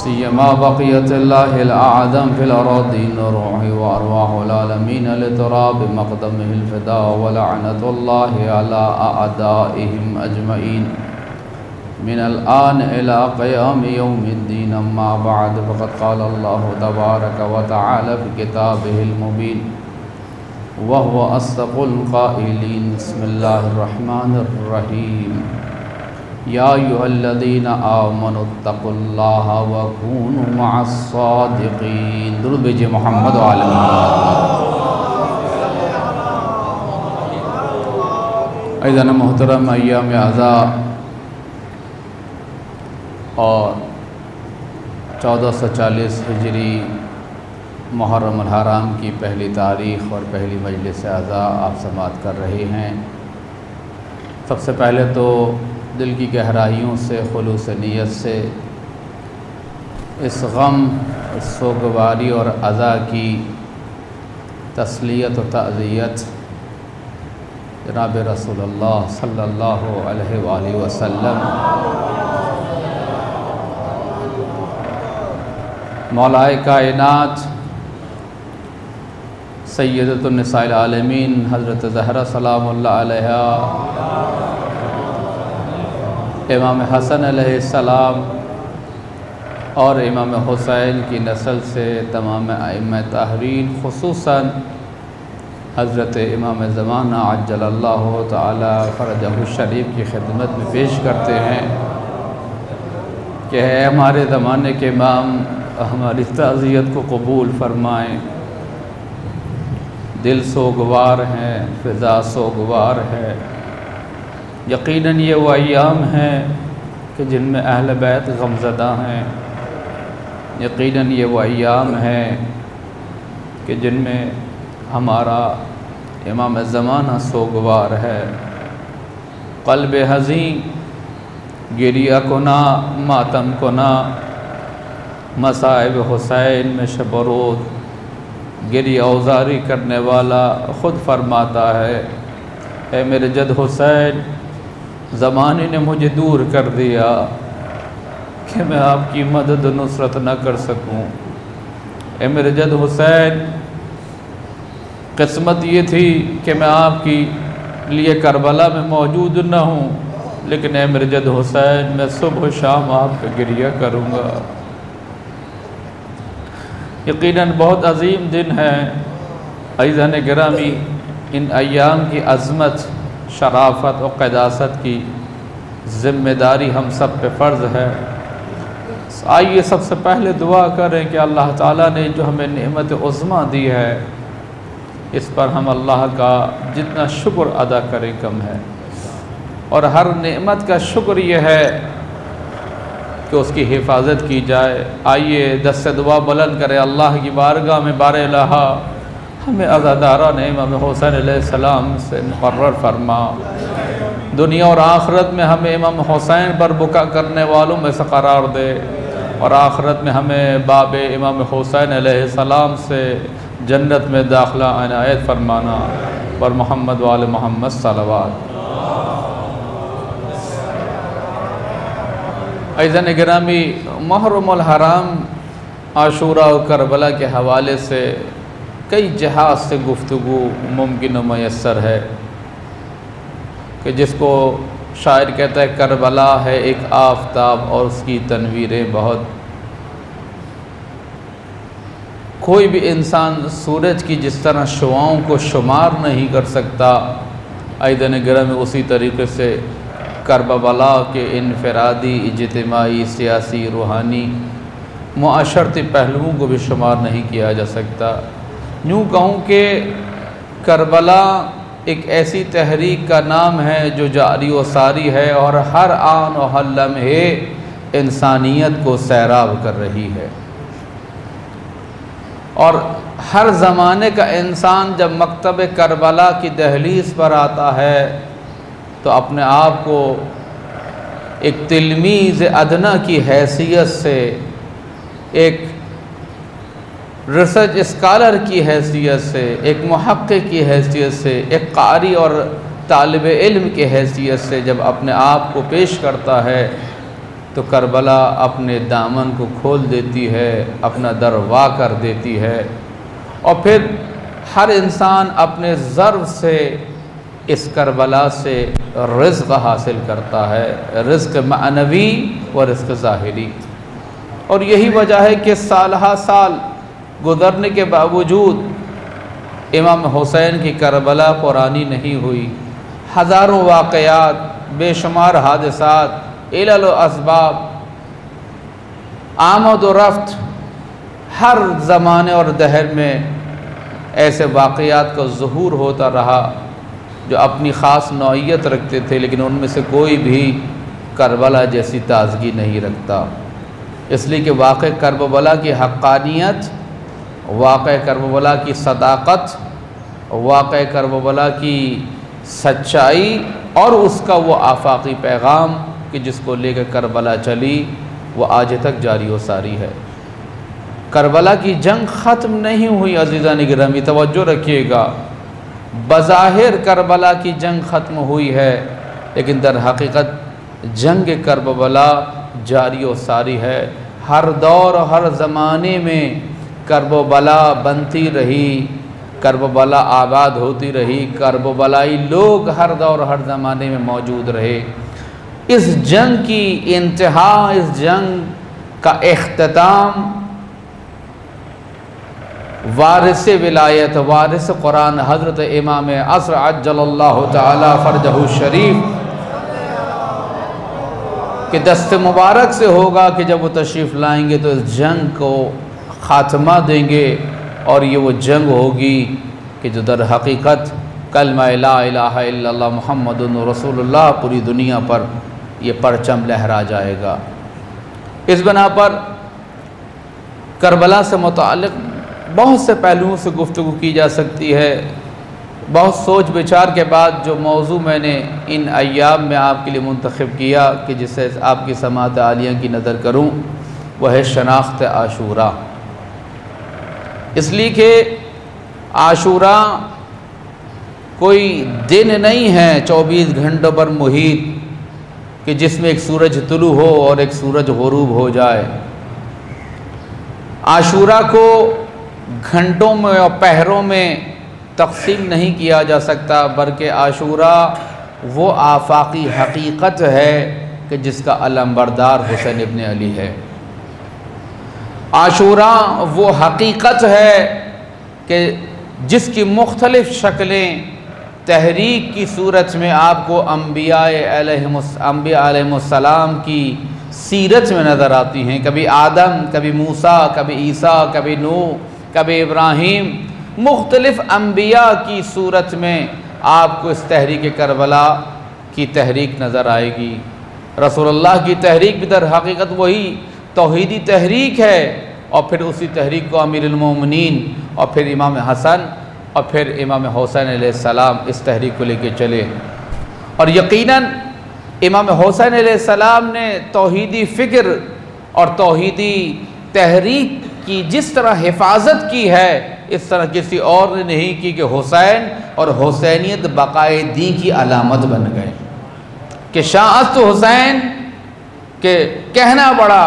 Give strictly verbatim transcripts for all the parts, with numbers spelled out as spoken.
سيما بقية الله الأعظم في الأراضين روح وأرواح العالمين لترى بمقدمه الفداء ولعنة الله على أعدائهم أجمعين من الآن إلى قيام يوم الدين. أما بعد فقد قال الله تبارك وتعالى في كتابه المبين وهو أصدق القائلين. بسم الله الرحمن الرحيم. يا أيها الذين آمنوا اتقوا الله وكونوا مع الصادقين. درود بھیجئے محمد وعلی محمد. ایضاً محترم ایام اعزاء اور چودہ سو چالیس ہجری محرم الحرام کی پہلی تاریخ اور پہلی مجلس اعزاء آپ سماعت کر رہے ہیں. سب سے پہلے تو دل کی گہرائیوں سے خلوص نیت سے اس غم، اس سوگواری اور عزا کی تسلیت و تعزیت جناب رسول اللہ صلی اللہ علیہ وآلہ وسلم مولائے کائنات سیدۃ النساء العالمین حضرت زہرا سلام اللہ علیہا، امام حسن علیہ السلام اور امام حسین کی نسل سے تمام ائمہ تحریر، خصوصاً حضرت امام زمانہ عجل اللہ تعالی فرجہ الشریف کی خدمت میں پیش کرتے ہیں کہ اے ہمارے زمانے کے امام، ہماری تعزیت کو قبول فرمائیں. دل سوگوار ہیں، فضا سوگوار ہے. یقیناً یہ وہ ایام ہیں کہ جن میں اہل بیت غمزدہ ہیں. یقیناً یہ وہ ایام ہیں کہ جن میں ہمارا امام زمانہ سوگوار ہے. قلب حزین گریہ کنا، ماتم کنا، مصائب حسین میں شب و روز گریہ اوزاری کرنے والا خود فرماتا ہے اے میرے جد حسین، زمانے نے مجھے دور کر دیا کہ میں آپ کی مدد و نصرت نہ کر سکوں. اے میرے جد حسین، قسمت یہ تھی کہ میں آپ کی لیے کربلا میں موجود نہ ہوں، لیکن اے میرے جد حسین، میں صبح و شام آپ کا گریہ کروں گا. یقیناً بہت عظیم دن ہے. عزیزان گرامی، ان ایام کی عظمت، شرافت و قداست کی ذمہ داری ہم سب پہ فرض ہے. آئیے سب سے پہلے دعا کریں کہ اللہ تعالیٰ نے جو ہمیں نعمت عظمیٰ دی ہے، اس پر ہم اللہ کا جتنا شکر ادا کریں کم ہے. اور ہر نعمت کا شکر یہ ہے کہ اس کی حفاظت کی جائے. آئیے دست دعا بلند کریں اللہ کی بارگاہ میں. بار الہا ہمیں عزاداران امام حسین علیہ السلام سے مقرر فرما. دنیا اور آخرت میں ہمیں امام حسین پر بکا کرنے والوں میں سے قرار دے، اور آخرت میں ہمیں باب امام حسین علیہ السلام سے جنت میں داخلہ عنایت فرمانا. پر محمد وآل محمد صلوات. عزیزان گرامی، محرم الحرام، عاشورہ و کربلا کے حوالے سے کئی جہات سے گفتگو ممکن و میسر ہے کہ جس کو شاعر کہتا ہے کربلا ہے ایک آفتاب اور اس کی تنویریں بہت. کوئی بھی انسان سورج کی جس طرح شعاؤں کو شمار نہیں کر سکتا، عزیزان گرامی اسی طریقے سے کربلا کے انفرادی، اجتماعی، سیاسی، روحانی، معاشرتی پہلوؤں کو بھی شمار نہیں کیا جا سکتا. یوں کہوں کہ کربلا ایک ایسی تحریک کا نام ہے جو جاری و ساری ہے اور ہر آن و ہر لمحے انسانیت کو سیراب کر رہی ہے. اور ہر زمانے کا انسان جب مکتب کربلا کی دہلیز پر آتا ہے تو اپنے آپ کو ایک تلمیذ ادنا کی حیثیت سے، ایک ریسرچ اسکالر کی حیثیت سے، ایک محقق کی حیثیت سے، ایک قاری اور طالب علم کی حیثیت سے جب اپنے آپ کو پیش کرتا ہے تو کربلا اپنے دامن کو کھول دیتی ہے، اپنا در وا کر دیتی ہے، اور پھر ہر انسان اپنے ضرب سے اس کربلا سے رزق حاصل کرتا ہے، رزق معنوی و رزق ظاہری۔ اور یہی وجہ ہے کہ سالہ سال گزرنے کے باوجود امام حسین کی کربلا پرانی نہیں ہوئی۔ ہزاروں واقعات، بے شمار حادثات، علل و اسباب، آمد و رفت، ہر زمانے اور دہر میں ایسے واقعات کا ظہور ہوتا رہا جو اپنی خاص نوعیت رکھتے تھے، لیکن ان میں سے کوئی بھی کربلا جیسی تازگی نہیں رکھتا۔ اس لیے کہ واقع کربلا کی حقانیت، واقع کربلا کی صداقت، واقع کربلا کی سچائی اور اس کا وہ آفاقی پیغام کہ جس کو لے کر کربلا چلی، وہ آج تک جاری و ساری ہے۔ کربلا کی جنگ ختم نہیں ہوئی عزیزان گرامی، توجہ رکھیے گا۔ بظاہر کربلا کی جنگ ختم ہوئی ہے، لیکن در حقیقت جنگ کربلا جاری و ساری ہے۔ ہر دور ہر زمانے میں کربلا بنتی رہی، کربلا آباد ہوتی رہی، کربلائی لوگ ہر دور ہر زمانے میں موجود رہے۔ اس جنگ کی انتہا، اس جنگ کا اختتام وارث ولایت، وارث قرآن حضرت امام عصر عجل اللہ تعالی فرجہ الشریف کہ دست مبارک سے ہوگا کہ جب وہ تشریف لائیں گے تو اس جنگ کو خاتمہ دیں گے، اور یہ وہ جنگ ہوگی کہ جو در حقیقت کلمہ لا الہ الا اللہ محمد رسول اللہ پوری دنیا پر یہ پرچم لہرا جائے گا۔ اس بنا پر کربلا سے متعلق بہت سے پہلوؤں سے گفتگو کی جا سکتی ہے۔ بہت سوچ بچار کے بعد جو موضوع میں نے ان ایام میں آپ کے لیے منتخب کیا کہ جسے آپ کی سماعت عالیہ کی نظر کروں، وہ ہے شناخت عاشوراء۔ اس لیے کہ عاشوراء کوئی دن نہیں ہے چوبیس گھنٹوں پر محیط کہ جس میں ایک سورج طلوع ہو اور ایک سورج غروب ہو جائے۔ عاشوراء کو گھنٹوں میں اور پہروں میں تقسیم نہیں کیا جا سکتا، بلکہ عاشوراء وہ آفاقی حقیقت ہے کہ جس کا علمبردار حسین ابن علی ہے۔ عاشوراء وہ حقیقت ہے کہ جس کی مختلف شکلیں تحریک کی صورت میں آپ کو انبیاء علیہ السلام کی سیرت میں نظر آتی ہیں۔ کبھی آدم، کبھی موسیٰ، کبھی عیسیٰ، کبھی نوح، کبھی ابراہیم، مختلف انبیاء کی صورت میں آپ کو اس تحریک کربلا کی تحریک نظر آئے گی۔ رسول اللہ کی تحریک بھی در حقیقت وہی توحیدی تحریک ہے، اور پھر اسی تحریک کو امیر المومنین اور پھر امام حسن اور پھر امام حسین علیہ السلام اس تحریک کو لے کے چلے۔ اور یقیناً امام حسین علیہ السلام نے توحیدی فکر اور توحیدی تحریک کی جس طرح حفاظت کی ہے، اس طرح کسی اور نے نہیں کی کہ حسین اور حسینیت بقائے دین کی علامت بن گئے کہ شاہ است حسین کہ کہنا پڑا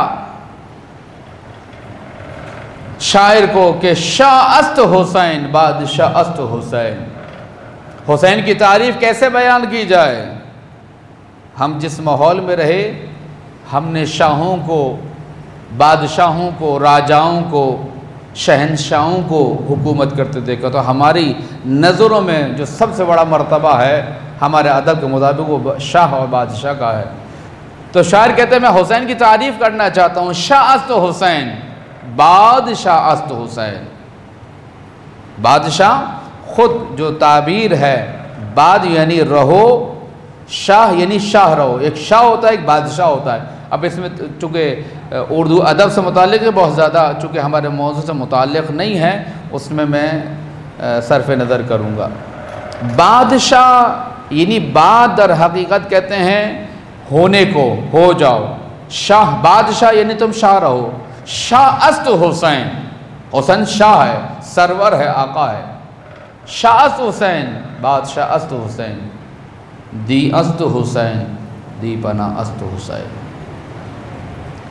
شاعر کو کہ شاہ است حسین بادشاہ است حسین۔ حسین کی تعریف کیسے بیان کی جائے؟ ہم جس ماحول میں رہے، ہم نے شاہوں کو، بادشاہوں کو، راجاؤں کو، شہنشاہوں کو حکومت کرتے دیکھا، تو ہماری نظروں میں جو سب سے بڑا مرتبہ ہے ہمارے ادب کے مطابق وہ شاہ اور بادشاہ کا ہے۔ تو شاعر کہتے ہیں میں حسین کی تعریف کرنا چاہتا ہوں، شاہ است حسین بادشاہ است حسین۔ بادشاہ خود جو تعبیر ہے، باد یعنی رہو، شاہ یعنی شاہ رہو۔ ایک شاہ ہوتا ہے، ایک بادشاہ ہوتا ہے۔ اب اس میں چونکہ اردو ادب سے متعلق ہے بہت زیادہ، چونکہ ہمارے موضوع سے متعلق نہیں ہے، اس میں میں صرف نظر کروں گا۔ بادشاہ یعنی بعد در حقیقت کہتے ہیں ہونے کو، ہو جاؤ۔ شاہ بادشاہ یعنی تم شاہ رہو۔ شاہ است حسین، حسین شاہ ہے، سرور ہے، آقا ہے۔ شاہ است حسین بادشاہ است حسین، دی است حسین دی پناہ است حسین۔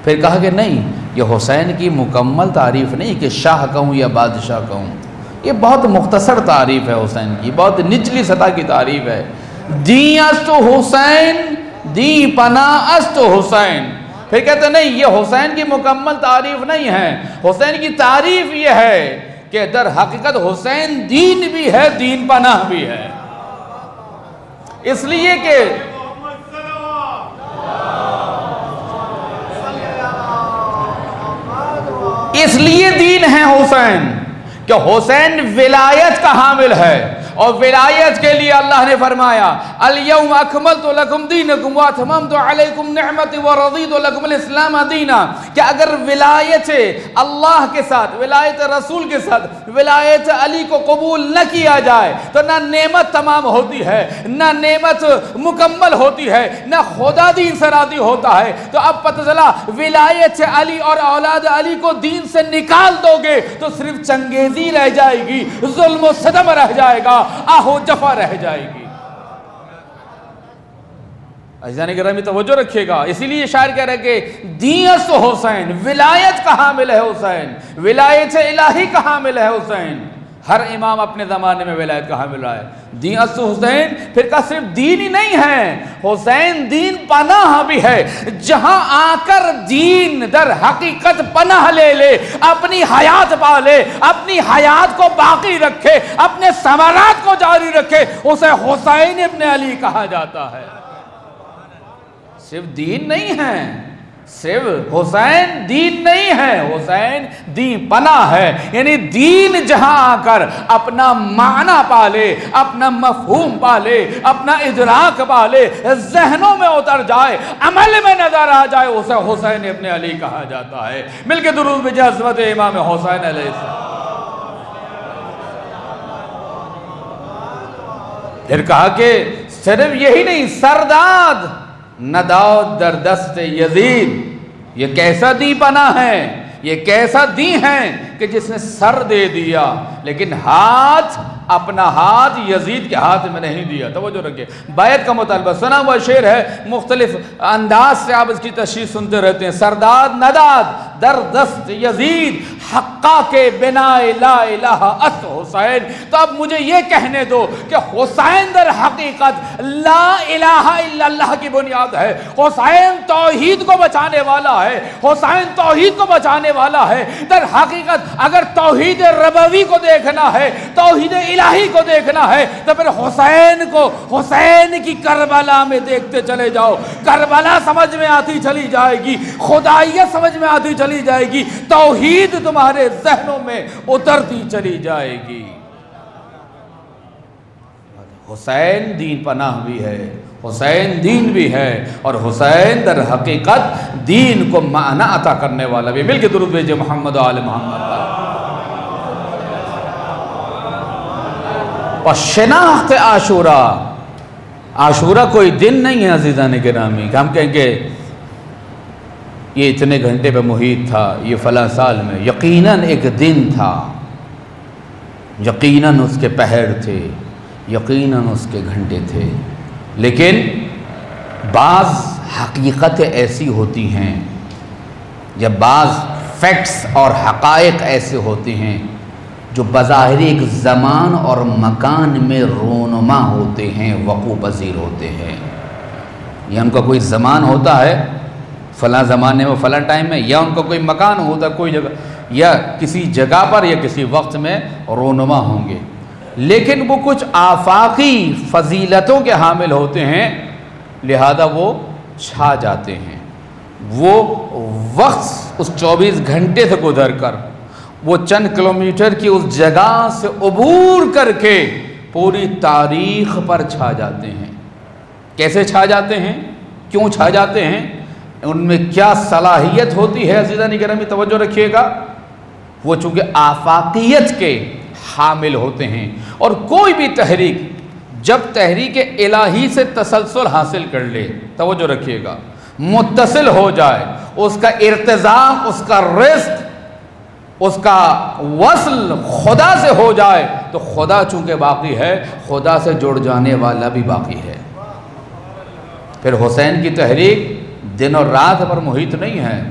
پھر کہا کہ نہیں، یہ حسین کی مکمل تعریف نہیں کہ شاہ کہوں یا بادشاہ کہوں، یہ بہت مختصر تعریف ہے حسین کی، بہت نچلی سطح کی تعریف ہے۔ دیں است حسین دی پناہ است حسین۔ پھر کہتے نہیں، یہ حسین کی مکمل تعریف نہیں ہے، حسین کی تعریف یہ ہے کہ در حقیقت حسین دین بھی ہے، دین پناہ بھی ہے، اس لیے کہ اس لیے دین ہے حسین کہ حسین ولایت کا حامل ہے، اور ولایت کے لیے اللہ نے فرمایا الیوم اکملت لکم دینکم واتممت علیکم نعمتی ورضیت لکم الاسلام دینا، کہ اگر ولایت اللہ کے ساتھ، ولایت رسول کے ساتھ ولایت علی کو قبول نہ کیا جائے تو نہ نعمت تمام ہوتی ہے، نہ نعمت مکمل ہوتی ہے، نہ خدا دین سے راضی ہوتا ہے۔ تو اب پتہ چلا ولایت علی اور اولاد علی کو دین سے نکال دو گے تو صرف چنگیزی رہ جائے گی، ظلم و ستم رہ جائے گا، آہو جفا رہ جائے گی۔ عزیزان گرامی توجہ رکھیے گا، اسی لیے شاعر کہہ رہے کہ دین است حسین، ولایت کا حامل ہے حسین، ولایت الہی کا حامل ہے حسین۔ ہر امام اپنے زمانے میں ولایت کا حامل رہا ہے۔ دین است حسین، پھر کا صرف دین ہی نہیں ہے، حسین دین پناہ بھی ہے۔ جہاں آ کر دین در حقیقت پناہ لے لے، اپنی حیات پالے، اپنی حیات کو باقی رکھے، اپنے ثمرات کو جاری رکھے، اسے حسین ابن علی کہا جاتا ہے۔ صرف دین نہیں ہے، صرف حسین دین نہیں ہے، حسین دین پناہ ہے، یعنی دین جہاں آ کر اپنا معنی پالے، اپنا مفہوم پالے، اپنا ادراک پالے، ذہنوں میں اتر جائے، عمل میں نظر آ جائے، اسے حسین ابن علی کہا جاتا ہے۔ مل کے درود بھیجیں عظمت امام حسین علیہ السلام۔ پھر کہا کہ صرف یہی نہیں، سرداد نداؤ در دست یزید، یہ کیسا دی پناہ ہے، یہ کیسا دی ہے کہ جس نے سر دے دیا لیکن ہاتھ، اپنا ہاتھ یزید کے ہاتھ میں نہیں دیا۔ توجہ رکھیں، بیعت کا مطالبہ سنا ہوا شعر ہے، مختلف انداز سے آپ اس کی تشریح سنتے رہتے ہیں۔ سرداد نداد در دست یزید، حقا کے بنا لا الہ اس حسین۔ تو اب مجھے یہ کہنے دو کہ حسین در حقیقت لا الہ الا اللہ کی بنیاد ہے، حسین توحید کو بچانے والا ہے، حسین توحید کو بچانے والا ہے۔ در حقیقت اگر توحید ربوی کو دیکھنا ہے، توحید الہی کو دیکھنا ہے، تو پھر حسین کو حسین کی کربلا میں دیکھتے چلے جاؤ، کربلا سمجھ میں آتی چلی جائے گی، خدائیت سمجھ میں آتی چلی جائے گی، توحید تمہارے ذہنوں میں اترتی چلی جائے گی۔ حسین دین پناہ بھی ہے، حسین دین بھی ہے، اور حسین در حقیقت دین کو معنی عطا کرنے والا بھی۔ مل کے درود بھیجے محمد و آل محمد پر۔ اور شناخت عاشورہ، عاشورہ کوئی دن نہیں ہے عزیزان گرامی کہ ہم کہیں گے یہ اتنے گھنٹے پہ محیط تھا، یہ فلاں سال میں۔ یقیناً ایک دن تھا، یقیناً اس کے پہر تھے، یقیناً اس کے گھنٹے تھے، لیکن بعض حقیقتیں ایسی ہوتی ہیں، یا بعض فیکٹس اور حقائق ایسے ہوتے ہیں جو بظاہر ایک زمان اور مکان میں رونما ہوتے ہیں، وقوع پذیر ہوتے ہیں۔ یا ان کا کوئی زمان ہوتا ہے، فلاں زمانے میں فلاں ٹائم میں، یا ان کا کوئی مکان ہوتا ہے کوئی جگہ، یا کسی جگہ پر یا کسی وقت میں رونما ہوں گے، لیکن وہ کچھ آفاقی فضیلتوں کے حامل ہوتے ہیں، لہذا وہ چھا جاتے ہیں۔ وہ وقت اس چوبیس گھنٹے سے گزر کر، وہ چند کلومیٹر کی اس جگہ سے عبور کر کے پوری تاریخ پر چھا جاتے ہیں۔ کیسے چھا جاتے ہیں؟ کیوں چھا جاتے ہیں؟ ان میں کیا صلاحیت ہوتی ہے عزیزان گرامی توجہ رکھیے گا۔ وہ چونکہ آفاقیت کے حامل ہوتے ہیں، اور کوئی بھی تحریک جب تحریک الہی سے تسلسل حاصل کر لے، توجہ رکھیے گا، متصل ہو جائے، اس کا ارتزاق، اس کا رزق، اس کا وصل خدا سے ہو جائے، تو خدا چونکہ باقی ہے، خدا سے جڑ جانے والا بھی باقی ہے۔ پھر حسین کی تحریک دن اور رات پر محیط نہیں ہے،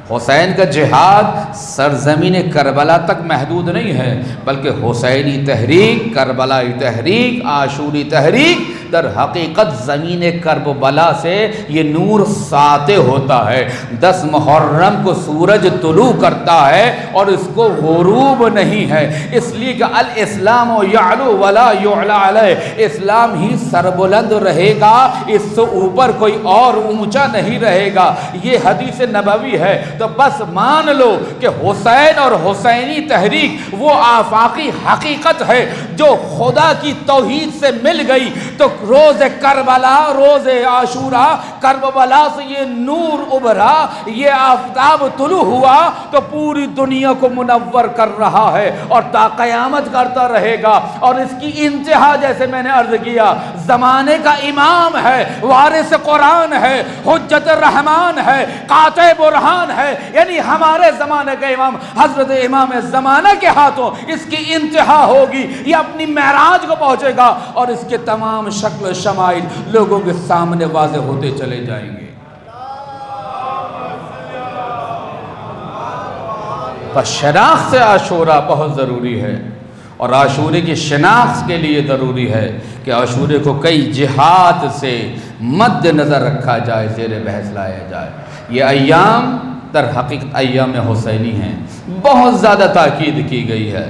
حسین کا جہاد سرزمین کربلا تک محدود نہیں ہے، بلکہ حسینی تحریک، کربلائی تحریک، عاشوری تحریک در حقیقت زمین کربلا سے یہ نور ساطع ہوتا ہے۔ دس محرم کو سورج طلوع کرتا ہے اور اس کو غروب نہیں ہے، اس لیے کہ الاسلام یعلو ولا یعلا علیہ، اسلام ہی سربلند رہے گا، اس سے اوپر کوئی اور اونچا نہیں رہے گا۔ یہ حدیث نبوی ہے، تو بس مان لو کہ حسین اور حسینی تحریک وہ آفاقی حقیقت ہے جو خدا کی توحید سے مل گئی، تو روز کربلا، روز عاشورہ، کربلا سے یہ نور ابھرا، یہ آفتاب طلوع ہوا تو پوری دنیا کو منور کر رہا ہے اور تا قیامت کرتا رہے گا۔ اور اس کی انتہا جیسے میں نے عرض کیا، زمانے کا امام ہے، وارث قرآن ہے، حجت الرحمن ہے، قاطع برہان ہے، یعنی ہمارے زمانے کا امام حضرت امام زمانہ کے ہاتھوں اس کی انتہا ہوگی، یہ اپنی معراج کو پہنچے گا اور اس کے تمام شکل و شمائل لوگوں کے سامنے واضح ہوتے چلے جائیں گے۔ پس شناخت عاشورہ بہت ضروری ہے، اور عاشورے کی شناخت کے لیے ضروری ہے کہ عاشورے کو کئی جہات سے مد نظر رکھا جائے، زیر بحث لایا جائے۔ یہ ایام در حقیقت ایام حسینی ہیں، بہت زیادہ تاکید کی گئی ہے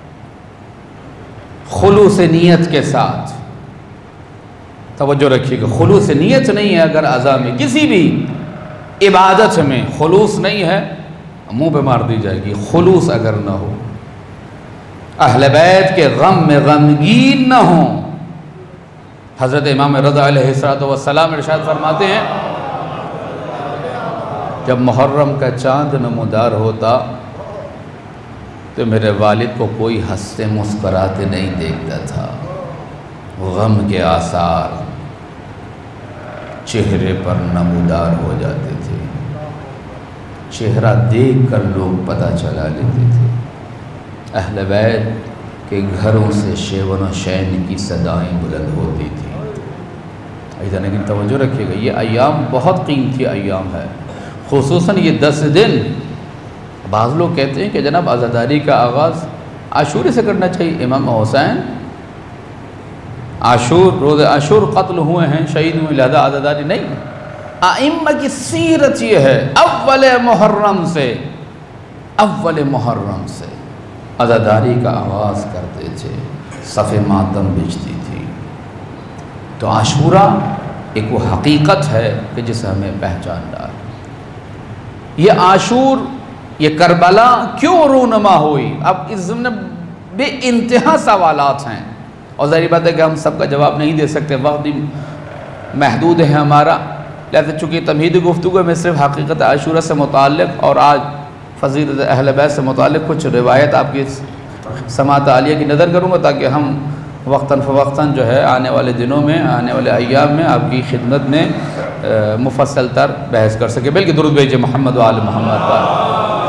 خلوص نیت کے ساتھ۔ توجہ رکھیے کہ خلوص نیت نہیں ہے، اگر اعضاء میں کسی بھی عبادت میں خلوص نہیں ہے منہ پہ مار دی جائے گی۔ خلوص اگر نہ ہو، اہل بیت کے غم میں غمگین نہ ہوں۔ حضرت امام رضا علیہ السلام ارشاد فرماتے ہیں جب محرم کا چاند نمودار ہوتا تو میرے والد کو کوئی ہنستے مسکراتے نہیں دیکھتا تھا، غم کے آثار چہرے پر نمودار ہو جاتے تھے، چہرہ دیکھ کر لوگ پتہ چلا لیتے تھے۔ اہل بیت کے گھروں سے شیون و شین کی صدائیں بلند ہوتی تھیں۔ ایسا لیکن توجہ رکھیے گا، یہ ایام بہت قیمتی ایام ہے، خصوصاً یہ دس دن۔ بعض لوگ کہتے ہیں کہ جناب عزاداری کا آغاز عاشورے سے کرنا چاہیے۔ امام حسین عاشور، روز عاشور قتل ہوئے ہیں، شہید ہوئے، لہذا عزاداری نہیں۔ ائمہ کی سیرت یہ ہے، اول محرم سے اول محرم سے عزاداری کا آغاز کرتے تھے، صف ماتم بچتی تھی۔ تو عاشورہ ایک وہ حقیقت ہے کہ جسے ہمیں پہچاننا ہے۔ یہ عاشور، یہ کربلا کیوں رونما ہوئی؟ اب اس ضمن بے انتہا سوالات ہیں، اور ظاہر بات ہے کہ ہم سب کا جواب نہیں دے سکتے، وقت بھی محدود ہے ہمارا، لہذا چونکہ تمہیدی گفتگو میں صرف حقیقت عاشورہ سے متعلق اور آج فضیلت اہل بیت سے متعلق کچھ روایت آپ کی سماعت عالیہ کی نظر کروں گا، تاکہ ہم وقتاً فوقتاً جو ہے آنے والے دنوں میں، آنے والے ایام میں آپ کی خدمت میں مفصل تر بحث کر سکے۔ بلکہ درود بھیجئے محمد و آل محمد پر۔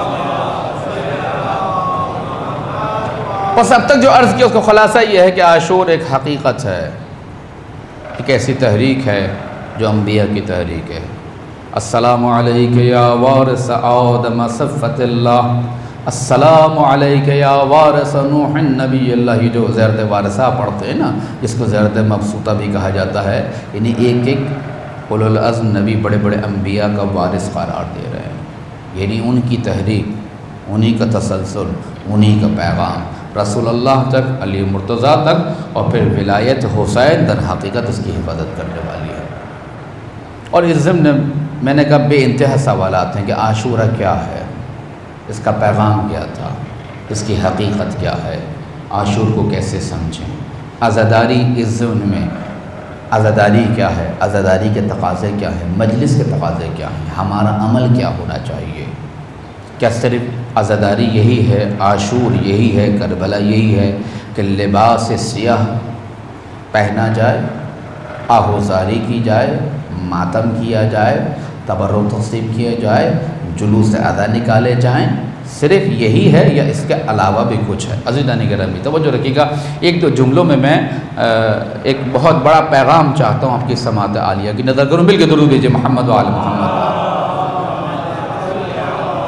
بس اب تک جو عرض کیا اس کا خلاصہ یہ ہے کہ عاشور ایک حقیقت ہے، ایک ایسی تحریک ہے جو انبیاء کی تحریک ہے۔ السلام علیک یا وارث آدم صفت اللہ، السلام علیک یا وارث نوح نبی اللہ۔ یہ جو زیارت وارثہ پڑھتے ہیں نا، جس کو زیارت مبسوطہ بھی کہا جاتا ہے، یعنی ایک ایک اولو العزم نبی بڑے بڑے انبیاء کا وارث قرار دے رہے ہیں، یعنی ان کی تحریک، انہی کا تسلسل، انہی کا پیغام رسول اللہ تک، علی مرتضیٰ تک، اور پھر ولایت حسین در حقیقت اس کی حفاظت کرنے والی ہے۔ اور اس ضمن میں نے کہا بے انتہا سوالات ہیں کہ عاشورہ کیا ہے، اس کا پیغام کیا تھا، اس کی حقیقت کیا ہے، عاشور کو کیسے سمجھیں، عزاداری اس ضمن میں عزاداری کیا ہے، عزاداری کے تقاضے کیا ہیں، مجلس کے تقاضے کیا ہیں، ہمارا عمل کیا ہونا چاہیے۔ کیا صرف عزاداری یہی ہے، عاشور یہی ہے، کربلا یہی ہے کہ لباس سیاہ پہنا جائے، آہوزاری کی جائے، ماتم کیا جائے، تبرک تقسیم کیا جائے، جلوس ادا نکالے جائیں؟ صرف یہی ہے یا اس کے علاوہ بھی کچھ ہے؟ عزیزان گرامی توجہ رکھیے گا، ایک دو جملوں میں میں ایک بہت بڑا پیغام چاہتا ہوں آپ کی سماعت عالیہ کی نظر کروں۔ مل کے درود بھیجئے محمد و آل محمد۔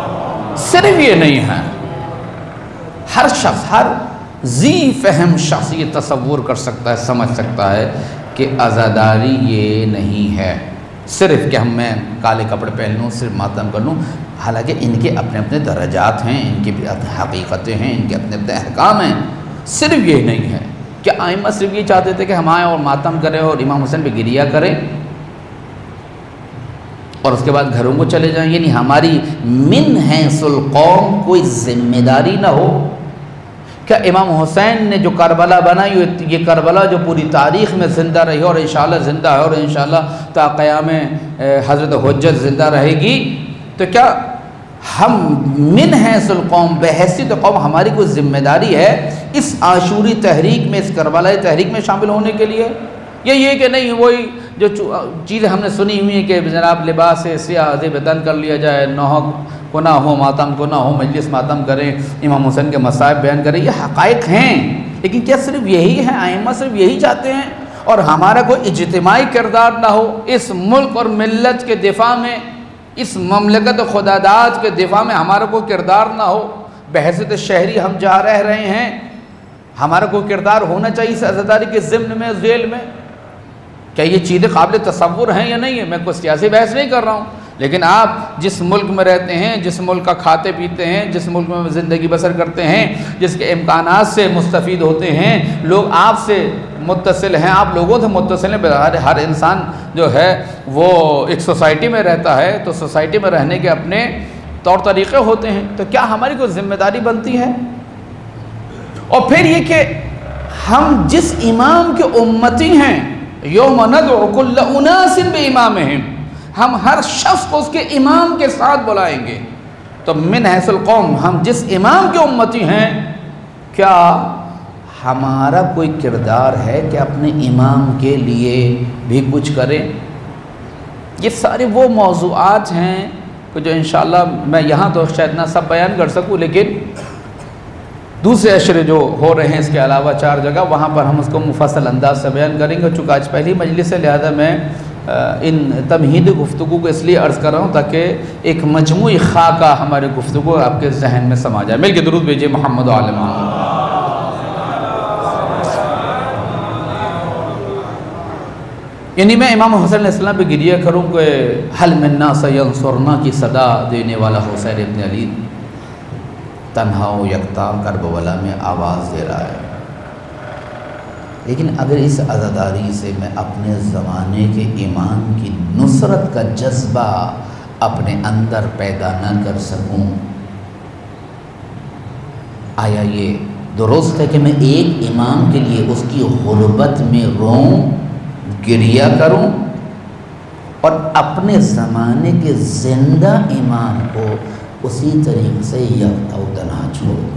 صرف یہ نہیں ہے، ہر شخص، ہر ذی فہم شخص یہ تصور کر سکتا ہے، سمجھ سکتا ہے کہ عزاداری یہ نہیں ہے صرف کہ ہم میں کالے کپڑے پہن لوں، صرف ماتم کر لوں، حالانکہ ان کے اپنے اپنے درجات ہیں، ان کی بھی حقیقتیں ہیں، ان کے اپنے اپنے احکام ہیں۔ صرف یہ نہیں ہے کہ ائمہ صرف یہ چاہتے تھے کہ ہم آئیں اور ماتم کریں اور امام حسین پہ گریہ کریں اور اس کے بعد گھروں کو چلے جائیں، یعنی ہماری من حیث القوم کوئی ذمہ داری نہ ہو۔ کیا امام حسین نے جو کربلا بنائی، یہ کربلا جو پوری تاریخ میں زندہ رہی اور انشاءاللہ زندہ ہے اور انشاءاللہ تا قیام حضرت حجت زندہ رہے گی، تو کیا ہم من حیث القوم بحیثیت قوم ہماری کوئی ذمہ داری ہے اس عاشوری تحریک میں، اس کربلائی تحریک میں شامل ہونے کے لیے؟ یا یہ کہ نہیں وہی جو چیزیں ہم نے سنی ہوئی ہیں کہ جناب لباس سیاہ زیب بدن کر لیا جائے، نوحہ کو نہ ہو، ماتم کو نہ ہو، مجلس ماتم کریں، امام حسین کے مصائب بیان کریں، یہ حقائق ہیں، لیکن کیا صرف یہی ہے؟ ائمہ صرف یہی چاہتے ہیں اور ہمارا کوئی اجتماعی کردار نہ ہو اس ملک اور ملت کے دفاع میں، اس مملکت خداداد کے دفاع میں ہمارا کوئی کردار نہ ہو؟ بحیثیت شہری ہم جہاں رہ رہے ہیں، ہمارا کوئی کردار ہونا چاہیے اس عزاداری کے ضمن میں، ذیل میں؟ کیا یہ چیزیں قابل تصور ہیں یا نہیں ہے؟ میں کوئی سیاسی بحث نہیں کر رہا ہوں، لیکن آپ جس ملک میں رہتے ہیں، جس ملک کا کھاتے پیتے ہیں، جس ملک میں زندگی بسر کرتے ہیں، جس کے امکانات سے مستفید ہوتے ہیں، لوگ آپ سے متصل ہیں، آپ لوگوں سے متصل ہیں، ہر انسان جو ہے وہ ایک سوسائٹی میں رہتا ہے، تو سوسائٹی میں رہنے کے اپنے طور طریقے ہوتے ہیں، تو کیا ہماری کوئی ذمہ داری بنتی ہے؟ اور پھر یہ کہ ہم جس امام کے امتی ہیں، یوم ندعو کل اناس بامامہم، ہم ہر شخص کو اس کے امام کے ساتھ بلائیں گے، تو من حیث القوم ہم جس امام کے امتی ہیں، کیا ہمارا کوئی کردار ہے کہ اپنے امام کے لیے بھی کچھ کریں؟ یہ سارے وہ موضوعات ہیں کہ جو انشاءاللہ میں یہاں تو شاید نہ سب بیان کر سکوں، لیکن دوسرے عشرے جو ہو رہے ہیں اس کے علاوہ چار جگہ، وہاں پر ہم اس کو مفصل انداز سے بیان کریں گے۔ چونکہ آج پہلی مجلس ہے، لہذا میں ان تمہید گفتگو کو اس لیے عرض کر رہا ہوں تاکہ ایک مجموعی خاکہ ہمارے گفتگو آپ کے ذہن میں سما جائے۔ مل کے درود بھیجئے محمد و آل محمد۔ یعنی میں امام حسین علیہ السلام پہ گریہ کروں کہ حل من ناس ینصرنا کی صدا دینے والا حسین ابن علی تنہا و یکتا کربلا میں آواز دے رہا ہے، لیکن اگر اس عزاداری سے میں اپنے زمانے کے امام کی نصرت کا جذبہ اپنے اندر پیدا نہ کر سکوں، آیا یہ درست ہے کہ میں ایک امام کے لیے اس کی غربت میں روں، گریہ کروں، اور اپنے زمانے کے زندہ امام کو اسی طریقے سے یکتا و تنہا چھوڑ دوں؟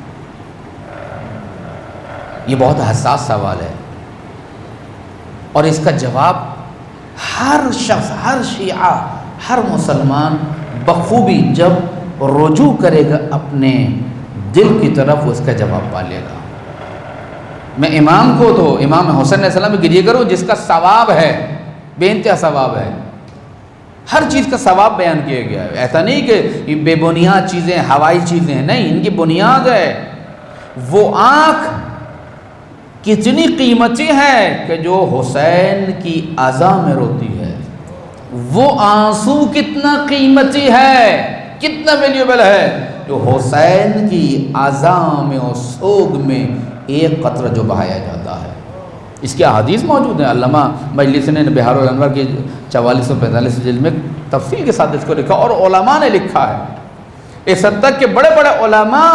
یہ بہت حساس سوال ہے، اور اس کا جواب ہر شخص، ہر شیعہ، ہر مسلمان بخوبی جب رجوع کرے گا اپنے دل کی طرف، اس کا جواب پا لے گا۔ میں امام کو تو امام حسین علیہ السلام میں گریہ کروں جس کا ثواب ہے، بے انتہا ثواب ہے، ہر چیز کا ثواب بیان کیا گیا ہے۔ ایسا نہیں کہ یہ بے بنیاد چیزیں، ہوائی چیزیں ہیں، نہیں، ان کی بنیاد ہے۔ وہ آنکھ کتنی قیمتی ہے کہ جو حسین کی عزا میں روتی ہے، وہ آنسو کتنا قیمتی ہے، کتنا ویلیوبل ہے، جو حسین کی عزا میں اور سوگ میں ایک قطرہ جو بہایا جاتا ہے۔ اس کی احادیث موجود ہیں، علامہ مجلسی نے بہار الانوار کی چوالیس سو پینتالیس جلد میں تفصیل کے ساتھ اس کو لکھا، اور علماء نے لکھا ہے، اس حد تک کہ بڑے بڑے علماء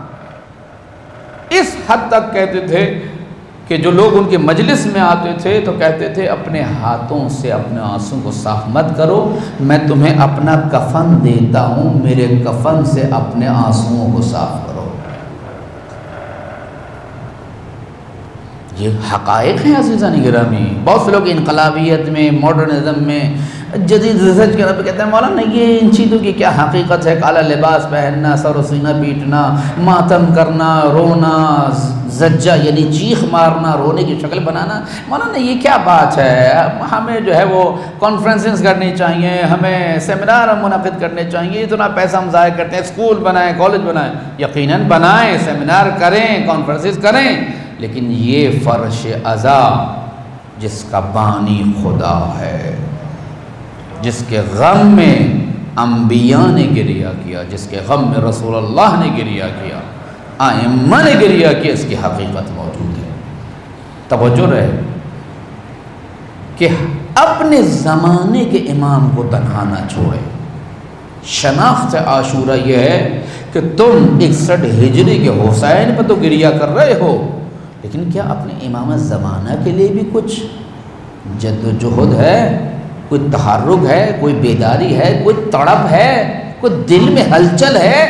اس حد تک کہتے تھے کہ جو لوگ ان کے مجلس میں آتے تھے تو کہتے تھے اپنے ہاتھوں سے اپنے آنسوں کو صاف مت کرو، میں تمہیں اپنا کفن دیتا ہوں، میرے کفن سے اپنے آنسوؤں کو صاف کرو۔ یہ حقائق ہیں عزیزان گرامی. بہت سے لوگ انقلابیت میں، ماڈرنزم میں، جدید ریسرچ کے پہ کہتے ہیں مولانا یہ ان چیزوں کی کیا حقیقت ہے؟ کالا لباس پہننا، سر و سینہ پیٹنا، ماتم کرنا، رونا، زجہ یعنی چیخ مارنا، رونے کی شکل بنانا، مولانا یہ کیا بات ہے؟ ہمیں جو ہے وہ کانفرنسز کرنی چاہیے، ہمیں سیمینار منعقد کرنے چاہیے، اتنا پیسہ ہم ضائع کرتے ہیں، اسکول بنائیں، کالج بنائیں. یقیناً بنائیں، سیمینار کریں، کانفرنسز کریں، لیکن یہ فرش عزا جس کا بانی خدا ہے، جس کے غم میں انبیاء نے گریہ کیا، جس کے غم میں رسول اللہ نے گریہ کیا، ائمہ نے گریہ کیا، اس کی حقیقت موجود ہے. توجہ رہے کہ اپنے زمانے کے امام کو تنہا نہ چھوڑے. شناخت عاشورہ یہ ہے کہ تم اکسٹھ ہجری کے حسین پر تو گریہ کر رہے ہو، لیکن کیا اپنے امام زمانہ کے لیے بھی کچھ جد و جہد ہے؟ کوئی تحرک ہے؟ کوئی بیداری ہے؟ کوئی تڑپ ہے؟ کوئی دل میں ہلچل ہے؟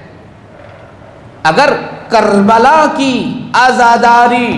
اگر کربلا کی عزاداری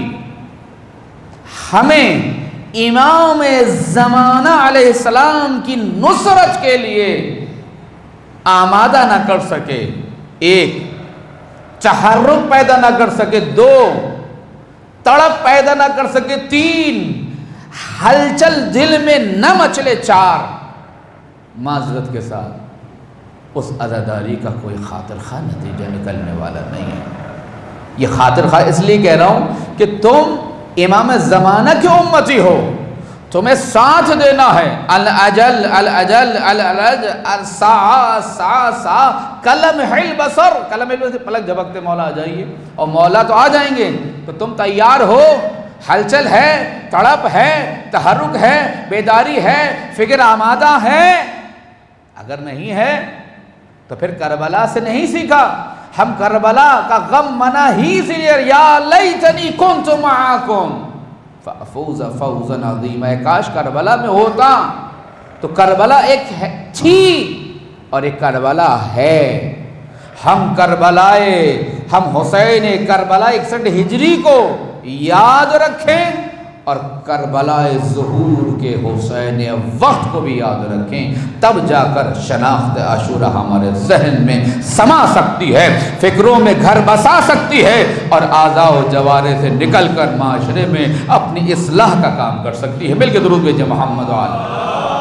ہمیں امام زمانہ علیہ السلام کی نصرت کے لیے آمادہ نہ کر سکے، ایک تحرک پیدا نہ کر سکے، دو تڑپ پیدا نہ کر سکے، تین ہلچل دل میں نہ مچلے، چار معذرت کے ساتھ اس عزاداری کا کوئی خاطر خواہ نتیجہ نکلنے والا نہیں ہے. یہ خاطر خواہ اس لیے کہہ رہا ہوں کہ تم امام زمانہ کے امتی ہو، تمہیں ساتھ دینا ہے. الاجل الاجل الاجل الساعہ سا سا کلمح البصر، کلمح البصر پلک جھپکتے مولا آ جائیے، اور مولا تو آ جائیں گے. تو تم تیار ہو؟ ہلچل ہے، تڑپ ہے، تحرک ہے، بیداری ہے، فکر آمادہ ہے؟ اگر نہیں ہے تو پھر کربلا سے نہیں سیکھا. ہم کربلا کا غم منا ہی اس لیے، یا لیتنی کنت معاکم فافوز فوزا عظیما، کاش کربلا میں ہوتا. تو کربلا ایک تھی اور ایک کربلا ہے. ہم کربلائے ہم حسین کربلا اکسٹھ ہجری کو یاد رکھیں اور کربلا ظہور کے حسین وقت کو بھی یاد رکھیں، تب جا کر شناخت عاشورہ ہمارے ذہن میں سما سکتی ہے، فکروں میں گھر بسا سکتی ہے، اور اعضاء و جوارح سے نکل کر معاشرے میں اپنی اصلاح کا کام کر سکتی ہے. مل کے درود بھیجیں محمد وعلی.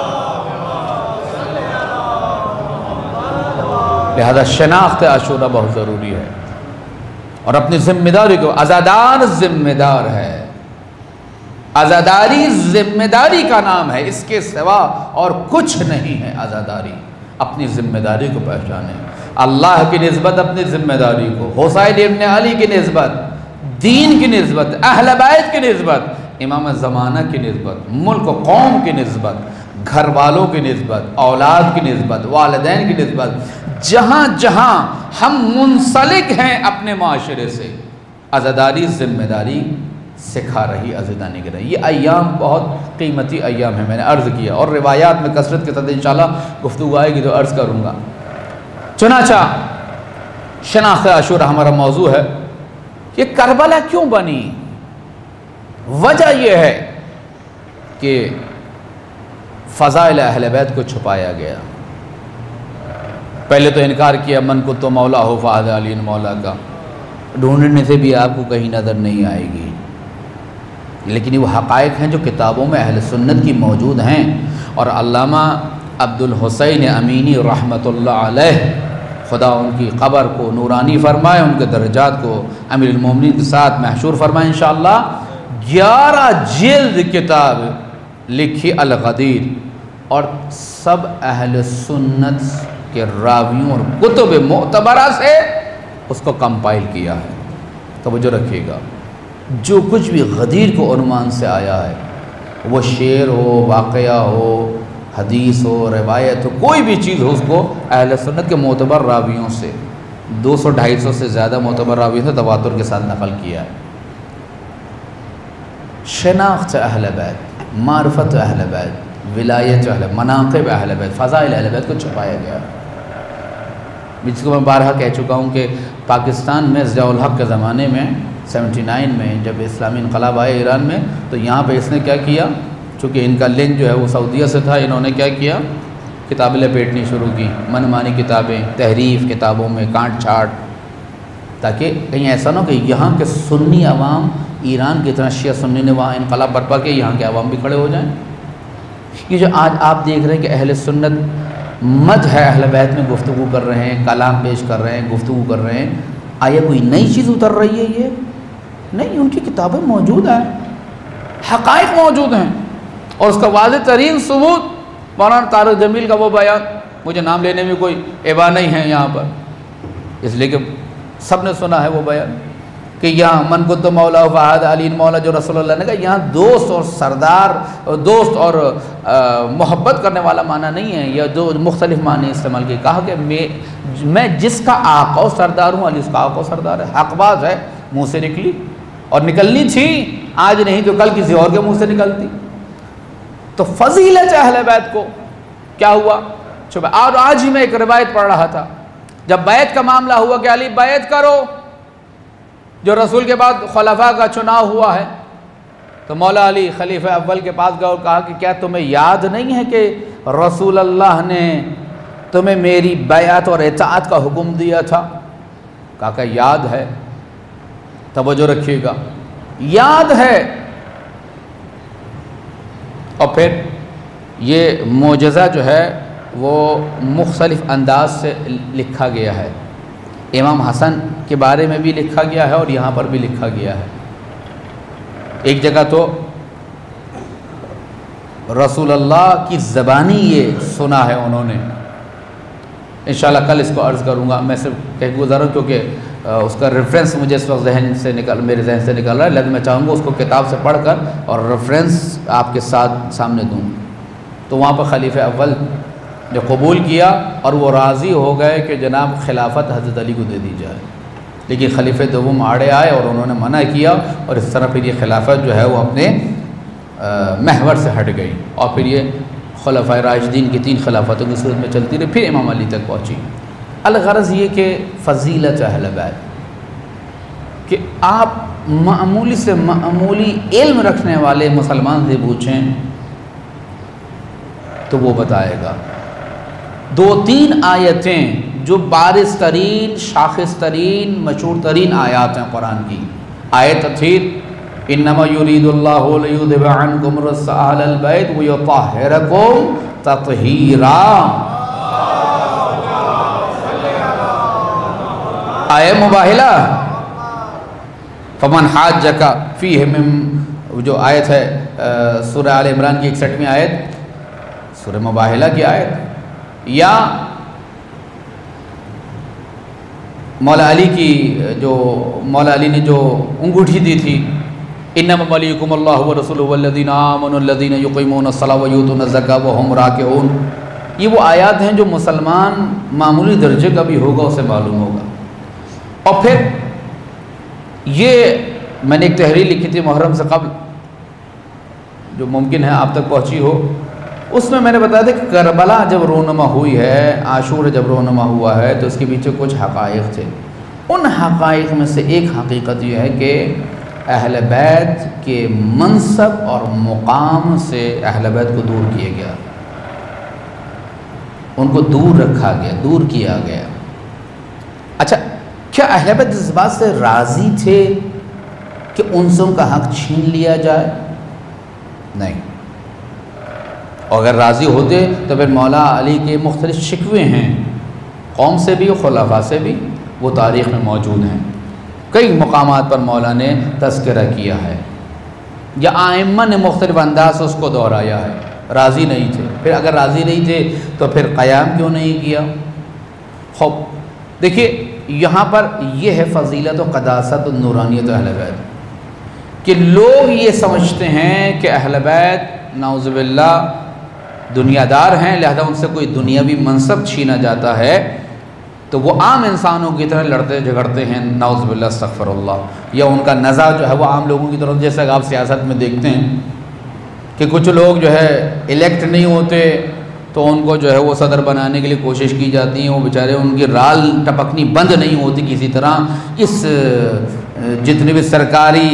لہذا شناخت عاشورہ بہت ضروری ہے، اور اپنی ذمہ داری کو، عزادار ذمہ دار ہے. عزاداری ذمہ داری کا نام ہے، اس کے سوا اور کچھ نہیں ہے. عزاداری اپنی ذمہ داری کو پہچانے، اللہ کی نسبت اپنی ذمہ داری کو، حسین ابن علی کی نسبت، دین کی نسبت، اہل بیت کی نسبت، امام زمانہ کی نسبت، ملک و قوم کی نسبت، گھر والوں کی نسبت، اولاد کی نسبت، والدین کی نسبت، جہاں جہاں ہم منسلک ہیں اپنے معاشرے سے، عزاداری ذمہ داری سکھا رہی. عزیزان گرامی، یہ ایام بہت قیمتی ایام ہیں. میں نے عرض کیا، اور روایات میں کثرت کے ساتھ انشاءاللہ گفتگو آئے گی تو عرض کروں گا. چنانچہ شناخت عاشورہ ہمارا موضوع ہے. یہ کربلا کیوں بنی؟ وجہ یہ ہے کہ فضائل اہل بیت کو چھپایا گیا. پہلے تو انکار کیا، من کو تو مولا ہو فہذا علی مولا کا، ڈھونڈنے سے بھی آپ کو کہیں نظر نہیں آئے گی. لیکن یہ وہ حقائق ہیں جو کتابوں میں اہل سنت کی موجود ہیں، اور علامہ عبد الحسین امینی رحمۃ اللہ علیہ، خدا ان کی قبر کو نورانی فرمائے، ان کے درجات کو امیر المومنین کے ساتھ محشور فرمائے انشاءاللہ. گیارہ جلد کتاب لکھی الغدیر، اور سب اہل سنت کے راویوں اور کتب معتبرہ سے اس کو کمپائل کیا ہے. توجہ رکھیے گا، جو کچھ بھی غدیر کو عنوان سے آیا ہے، وہ شعر ہو، واقعہ ہو، حدیث ہو، روایت ہو، کوئی بھی چیز ہو، اس کو اہل سنت کے معتبر راویوں سے، دو سو ڈھائی سو سے زیادہ معتبر راویوں سے تواتر کے ساتھ نقل کیا ہے. شناخت اہل بیت، معرفت اہل بیت، ولایت اہل، مناقب اہل بیت، فضائل اہل بیت کو چھپایا گیا. جس کو میں بارہا کہہ چکا ہوں کہ پاکستان میں ضیاء الحق کے زمانے میں سیونٹی نائن میں جب اسلامی انقلاب آئے ایران میں، تو یہاں پہ اس نے کیا کیا، چونکہ ان کا لنک جو ہے وہ سعودیہ سے تھا، انہوں نے کیا کیا، کتابیں لپیٹنی شروع کی، من مانی کتابیں، تحریف کتابوں میں کانٹ چھاٹ، تاکہ کہیں ایسا نہ ہو کہ یہاں کے سنی عوام ایران کی طرح شیعہ سنی نے وہاں انقلاب برپا کے یہاں کے عوام بھی کھڑے ہو جائیں۔ یہ جو آج آپ دیکھ رہے ہیں کہ اہل سنت مد ہے اہل بیت میں گفتگو کر رہے ہیں، کلام پیش کر رہے ہیں، گفتگو کر رہے ہیں، آیا کوئی نئی چیز اتر رہی ہے؟ یہ نہیں، ان کی کتابیں موجود ہیں، حقائق موجود ہیں، اور اس کا واضح ترین ثبوت مولانا طارق جمیل کا وہ بیان، مجھے نام لینے میں کوئی عیب نہیں ہے یہاں پر، اس لیے کہ سب نے سنا ہے وہ بیان کہ یہاں من کنت مولا فہد علی مولا، جو رسول اللہ نے کہا یہاں دوست اور سردار، دوست اور محبت کرنے والا معنی نہیں ہے، یا دو مختلف معنی استعمال کی، کہا کہ میں میں جس کا آقا و سردار ہوں، علی اس کا آقا و سردار ہے، حق بات ہے، منہ سے نکلی اور نکلنی تھی، آج نہیں تو کل کسی اور کے منہ سے نکلتی۔ تو فضیلت اہل بیت کو کیا ہوا، اور آج ہی میں ایک روایت پڑھ رہا تھا، جب بیعت کا معاملہ ہوا کہ علی بیعت کرو، جو رسول کے بعد خلفاء کا چناؤ ہوا ہے، تو مولا علی خلیفہ اول کے پاس گئے اور کہا کہ کیا تمہیں یاد نہیں ہے کہ رسول اللہ نے تمہیں میری بیعت اور اطاعت کا حکم دیا تھا؟ کہا کہ یاد ہے، توجہ رکھیے گا، یاد ہے۔ اور پھر یہ معجزہ جو ہے وہ مختلف انداز سے لکھا گیا ہے، امام حسن کے بارے میں بھی لکھا گیا ہے اور یہاں پر بھی لکھا گیا ہے۔ ایک جگہ تو رسول اللہ کی زبانی یہ سنا ہے انہوں نے، انشاءاللہ کل اس کو عرض کروں گا، میں صرف کہہ گزارا کیونکہ اس کا ریفرنس مجھے اس وقت ذہن سے نکل میرے ذہن سے نکل رہا ہے، لیکن میں چاہوں گا اس کو کتاب سے پڑھ کر اور ریفرنس آپ کے ساتھ سامنے دوں۔ تو وہاں پر خلیفہ اول جو قبول کیا اور وہ راضی ہو گئے کہ جناب خلافت حضرت علی کو دے دی جائے، لیکن خلیفہ دوم آڑے آئے اور انہوں نے منع کیا، اور اس طرح پھر یہ خلافت جو ہے وہ اپنے محور سے ہٹ گئی، اور پھر یہ خلفائے راشدین کی تین خلافتوں کی صورت میں چلتی رہی، پھر امام علی تک پہنچی۔ الغرض یہ کہ فضیلت اہل بیت کہ آپ معمولی سے معمولی علم رکھنے والے مسلمان سے پوچھیں تو وہ بتائے گا۔ دو تین آیتیں جو بارز ترین، شاخص ترین، مشہور ترین آیات ہیں قرآن کی، آیت تطہیر، انما یرید اللہ لیذھب عنکم الرجس اہل البیت ویطہرکم تطہیرا، آیت مباہلہ، فمن حاجک فیہ من، جو آیت ہے سورہ آل عمران کی اکسٹھویں آیت، سورہ مباہلہ کی آیت، یا مولا علی کی جو مولا علی نے جو انگوٹھی دی تھی، انما ولیکم اللہ ورسولہ والذین آمنوا الذین یقیمون الصلاۃ ویؤتون الزکاۃ وہم راکعون، یہ وہ آیات ہیں جو مسلمان معمولی درجے کا بھی ہوگا اسے معلوم ہوگا۔ اور پھر یہ میں نے ایک تحریر لکھی تھی محرم سے قبل، جو ممکن ہے آپ تک پہنچی ہو، اس میں میں نے بتایا تھا کہ کربلا جب رونما ہوئی ہے، عاشور جب رونما ہوا ہے، تو اس کے پیچھے کچھ حقائق تھے۔ ان حقائق میں سے ایک حقیقت یہ ہے کہ اہل بیت کے منصب اور مقام سے اہل بیت کو دور کیا گیا، ان کو دور رکھا گیا، دور کیا گیا۔ اچھا، کیا اہل بیت اس بات سے راضی تھے کہ ان سے ان کا حق چھین لیا جائے؟ نہیں، اور اگر راضی ہوتے تو پھر مولا علی کے مختلف شکوے ہیں، قوم سے بھی خلفاء سے بھی، وہ تاریخ میں موجود ہیں، کئی مقامات پر مولا نے تذکرہ کیا ہے، یا آئمہ نے مختلف انداز اس کو دہرایا ہے، راضی نہیں تھے۔ پھر اگر راضی نہیں تھے تو پھر قیام کیوں نہیں کیا؟ خوب دیکھیے، یہاں پر یہ ہے فضیلت و قداست و نورانیت اہل بیت، کہ لوگ یہ سمجھتے ہیں کہ اہل بیت نعوذ باللہ دنیا دار ہیں، لہذا ان سے کوئی دنیاوی منصب چھینا جاتا ہے تو وہ عام انسانوں کی طرح لڑتے جھگڑتے ہیں، نعوذ باللہ استغفر اللہ، یا ان کا نزاع جو ہے وہ عام لوگوں کی طرف، جیسا کہ آپ سیاست میں دیکھتے ہیں کہ کچھ لوگ جو ہے الیکٹ نہیں ہوتے تو ان کو جو ہے وہ صدر بنانے کے لیے کوشش کی جاتی ہے، وہ بیچارے ان کی رال ٹپکنی بند نہیں ہوتی کسی طرح۔ اس جتنے بھی سرکاری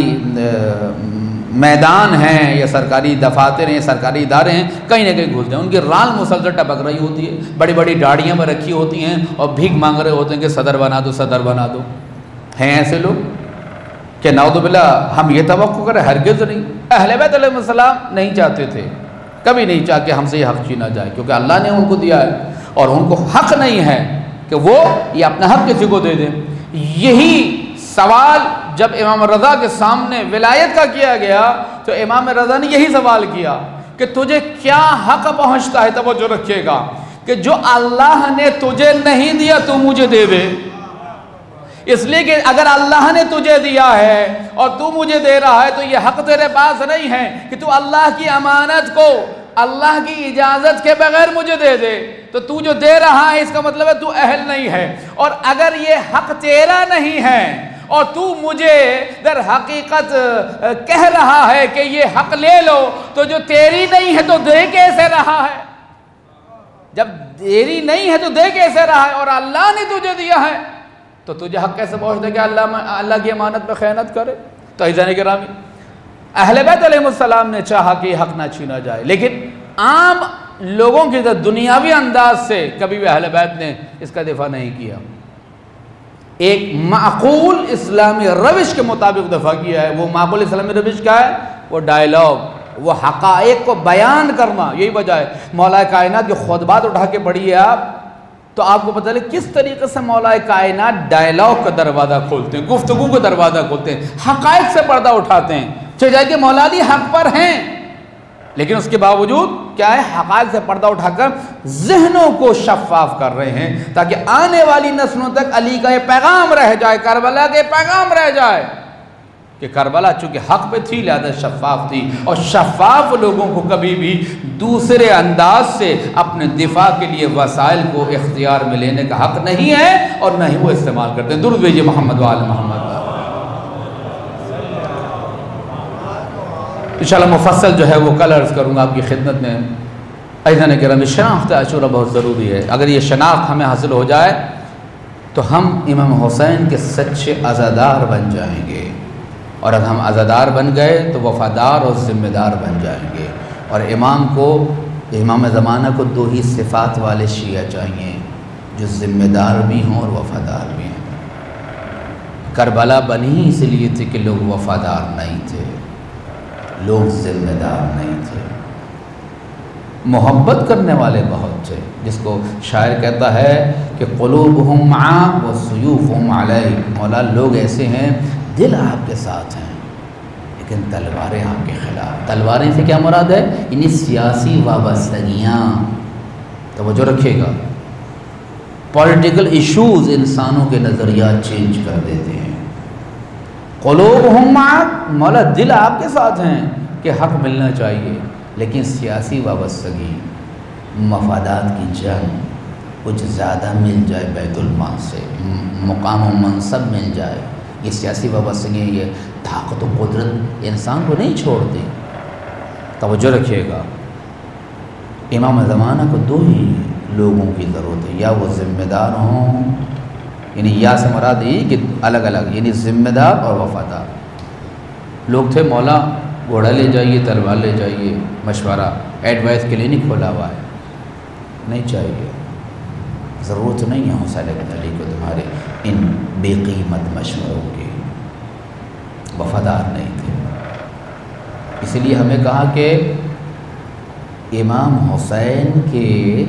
میدان ہیں یا سرکاری دفاتر ہیں، سرکاری ادارے ہیں، کہیں نہ کہیں گھس جائیں، ان کی رال مسلسل ٹپک رہی ہوتی ہے، بڑی بڑی ڈاڑیاں میں رکھی ہوتی ہیں اور بھیک مانگ رہے ہوتے ہیں کہ صدر بنا دو، صدر بنا دو۔ ہیں ایسے لوگ کہ نعوذ باللہ ہم یہ توقع کریں؟ ہرگز نہیں۔ اہل بیت علیہ السلام نہیں چاہتے تھے، کبھی نہیں چاہ کہ ہم سے یہ حق چھینا جائے، کیونکہ اللہ نے ان کو دیا ہے اور ان کو حق نہیں ہے کہ وہ یہ اپنا حق کسی کو دے دیں۔ یہی سوال جب امام رضا کے سامنے ولایت کا کیا گیا تو امام رضا نے یہی سوال کیا کہ تجھے کیا حق پہنچتا ہے؟ توجہ رکھیے گا کہ جو اللہ نے تجھے نہیں دیا تو مجھے دے دے، اس لیے کہ اگر اللہ نے تجھے دیا ہے اور تو مجھے دے رہا ہے تو یہ حق تیرے پاس نہیں ہے کہ تو اللہ کی امانت کو اللہ کی اجازت کے بغیر مجھے دے دے، تو تو جو دے رہا ہے اس کا مطلب ہے تو اہل نہیں ہے۔ اور اگر یہ حق تیرا نہیں ہے اور تو مجھے در حقیقت کہہ رہا ہے کہ یہ حق لے لو، تو جو تیری نہیں ہے تو دے کیسے رہا ہے؟ جب تیری نہیں ہے تو دے کیسے رہا ہے اور اللہ نے تجھے دیا ہے تو تجھے حق کیسے پہنچتا ہے کہ اللہ اللہ کی امانت پہ خیانت کرے؟ تو عزیزان گرامی، اہل بیت علیہ السلام نے چاہا کہ یہ حق نہ چھینا جائے، لیکن عام لوگوں کی طرح دنیاوی انداز سے کبھی بھی اہل بیت نے اس کا دفاع نہیں کیا۔ ایک معقول اسلامی روش کے مطابق دفاع کیا ہے۔ وہ معقول اسلامی روش کیا ہے؟ وہ ڈائلاگ، وہ حقائق کو بیان کرنا، یہی وجہ ہے۔ مولا کائنات کے خطبات اٹھا کے پڑھیے آپ تو آپ کو پتہ لگے کس طریقے سے مولا کائنات ڈائلاگ کا دروازہ کھولتے ہیں، گفتگو کا دروازہ کھولتے ہیں، حقائق سے پردہ اٹھاتے ہیں۔ چاہے جائے کہ مولا علی حق پر ہیں لیکن اس کے باوجود کیا ہے؟ حقائق سے پردہ اٹھا کر ذہنوں کو شفاف کر رہے ہیں تاکہ آنے والی نسلوں تک علی کا یہ پیغام رہ جائے، کربلا کا یہ پیغام رہ جائے کہ کربلا چونکہ حق پہ تھی لہذا شفاف تھی، اور شفاف لوگوں کو کبھی بھی دوسرے انداز سے اپنے دفاع کے لیے وسائل کو اختیار میں لینے کا حق نہیں ہے اور نہ ہی وہ استعمال کرتے ہیں۔ درود بھیجئے محمد و آل محمد۔ انشاءاللہ مفصل جو ہے وہ کل عرض کروں گا آپ کی خدمت میں۔ عزیزان گرامی، شناخت عاشورہ بہت ضروری ہے۔ اگر یہ شناخت ہمیں حاصل ہو جائے تو ہم امام حسین کے سچے عزادار بن جائیں گے، اور اگر ہم عزادار بن گئے تو وفادار اور ذمہ دار بن جائیں گے۔ اور امام کو، امام زمانہ کو دو ہی صفات والے شیعہ چاہیے، جو ذمہ دار بھی ہوں اور وفادار بھی ہیں۔ کربلا بنی اس لیے تھی کہ لوگ وفادار نہیں تھے، لوگ ذمہ دار نہیں تھے، محبت کرنے والے بہت تھے، جس کو شاعر کہتا ہے کہ قلوبہم معاک وسیوفہم علیک، مولا لوگ ایسے ہیں دل آپ کے ساتھ ہیں لیکن تلواریں آپ کے خلاف۔ تلواریں سے کیا مراد ہے؟ انہیں سیاسی وابستگیاں، توجہ رکھیے گا، پولیٹیکل ایشوز انسانوں کے نظریات چینج کر دیتے ہیں۔ قلوبہم معاک، مولا دل آپ کے ساتھ ہیں کہ حق ملنا چاہیے، لیکن سیاسی وابستگی، مفادات کی جنگ، کچھ زیادہ مل جائے بیت المال سے، مقام و منصب مل جائے، یہ سیاسی وابستگی، یہ طاقت و قدرت انسان کو نہیں چھوڑتی۔ توجہ رکھیے گا، امام زمانہ کو دو ہی لوگوں کی ضرورت ہے، یا وہ ذمہ دار ہوں، یعنی یا سے مراد یہ کہ الگ الگ، یعنی ذمہ دار اور وفادار لوگ تھے۔ مولا گھوڑا لے جائیے، تلوار لے جائیے، مشورہ، ایڈوائس کلینک کھولا ہوا ہے، نہیں چاہیے، ضرورت نہیں ہے حسین بن علی کو تمہارے ان بے قیمت مشوروں کی۔ وفادار نہیں تھے، اس لیے ہمیں کہا کہ امام حسین کے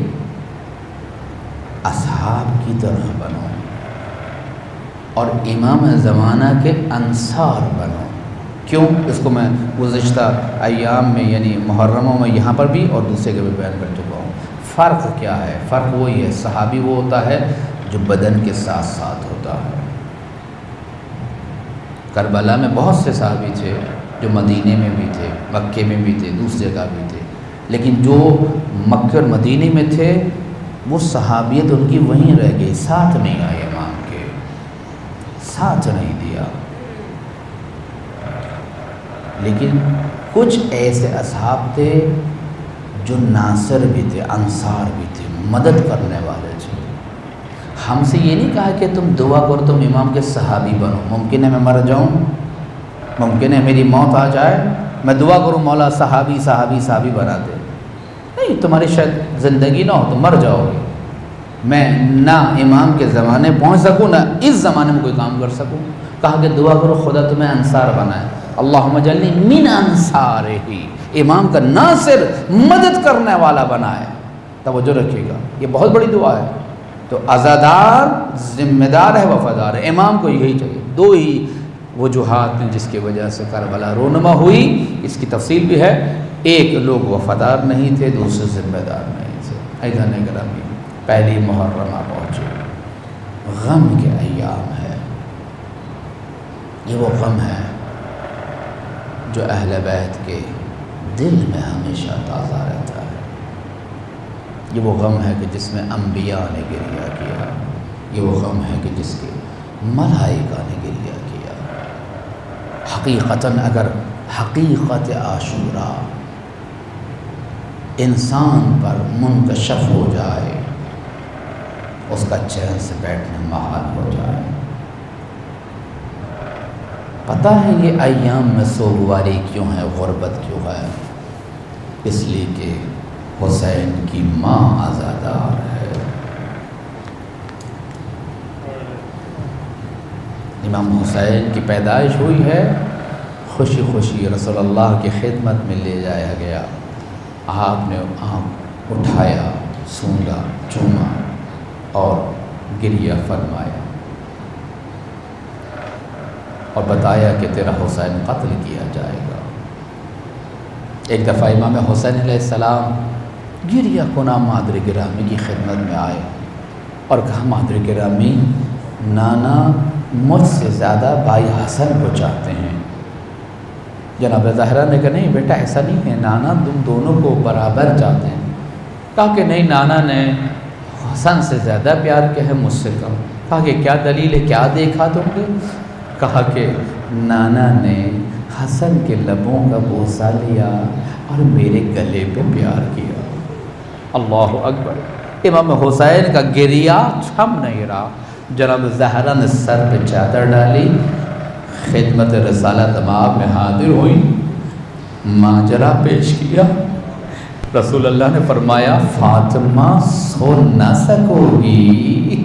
اصحاب کی طرح بنو اور امام زمانہ کے انصار بنو۔ کیوں؟ اس کو میں گزشتہ ایام میں یعنی محرموں میں یہاں پر بھی اور دوسرے کے بھی بیان کر چکا ہوں۔ فرق کیا ہے؟ فرق وہی ہے، صحابی وہ ہوتا ہے جو بدن کے ساتھ ساتھ ہوتا ہے۔ کربلا میں بہت سے صحابی تھے جو مدینے میں بھی تھے، مکے میں بھی تھے، دوسری جگہ بھی تھے، لیکن جو مکے اور مدینے میں تھے وہ صحابیت ان کی وہیں رہ گئی، ساتھ نہیں آئے، امام کے ساتھ نہیں دیا۔ لیکن کچھ ایسے اصحاب تھے جو ناصر بھی تھے، انصار بھی تھے، مدد کرنے والے تھے۔ ہم سے یہ نہیں کہا کہ تم دعا کرو تم امام کے صحابی بنو، ممکن ہے میں مر جاؤں، ممکن ہے میری موت آ جائے، میں دعا کروں مولا صحابی صحابی صحابی بنا دے، نہیں، تمہاری شاید زندگی نہ ہو، تم مر جاؤ گے، میں نہ امام کے زمانے پہنچ سکوں نہ اس زمانے میں کوئی کام کر سکوں۔ کہا کہ دعا کرو خدا تمہیں انصار بنائے، اللہم اجعلنی من انصارہ، امام کا ناصر مدد کرنے والا بنائے۔ توجہ رکھیے گا، یہ بہت بڑی دعا ہے۔ تو عزادار ذمہ دار ہے، وفادار ہے، امام کو یہی چاہیے۔ دو ہی وجوہات ہیں جس کی وجہ سے کربلا رونما ہوئی، اس کی تفصیل بھی ہے۔ ایک، لوگ وفادار نہیں تھے، دوسرے ذمہ دار نہیں تھے۔ عزیزان گرامی، پہلی محرمہ پہنچے، غم کے ایام ہے، یہ وہ غم ہے جو اہل بیت کے دل میں ہمیشہ تازہ رہتا ہے۔ یہ وہ غم ہے کہ جس میں انبیاء نے گریہ کیا، یہ وہ غم ہے کہ جس کے ملائکہ نے گریہ کیا۔ حقیقتاً اگر حقیقت عاشورہ انسان پر منکشف ہو جائے، اس کا چین سے بیٹھنا محال ہو جائے۔ پتہ ہے یہ ایام میں سوگواری کیوں ہے، غربت کیوں ہے؟ اس لیے کہ حسین کی ماں عزادار ہے۔ امام حسین کی پیدائش ہوئی ہے، خوشی خوشی رسول اللہ کی خدمت میں لے جایا گیا، آپ نے آنکھ اٹھایا، سونگا، چوما اور گریہ فرمایا اور بتایا کہ تیرا حسین قتل کیا جائے گا۔ ایک دفعہ امام حسین علیہ السلام گریہ کنا مادر گرامی کی خدمت میں آئے اور کہا، مادر گرامی، نانا مجھ سے زیادہ بھائی حسن کو چاہتے ہیں۔ جناب زہرا نے کہا، نہیں بیٹا ایسا نہیں ہے، نانا تم دونوں کو برابر چاہتے ہیں۔ کہا کہ نہیں، نانا نے حسن سے زیادہ پیار کیا ہے مجھ سے کم۔ کہا کہ کیا دلیل ہے، کیا دیکھا تم نے؟ کہا کہ نانا نے حسن کے لبوں کا بوسہ لیا اور میرے گلے پہ پیار کیا۔ اللہ اکبر۔ امام حسین کا گریہ تھم نہیں رہا، جناب زہرا نے سر پہ چادر ڈالی، خدمت رسالت مآب میں حاضر ہوئی، ماجرا پیش کیا۔ رسول اللہ نے فرمایا، فاطمہ سو نہ سکو گی،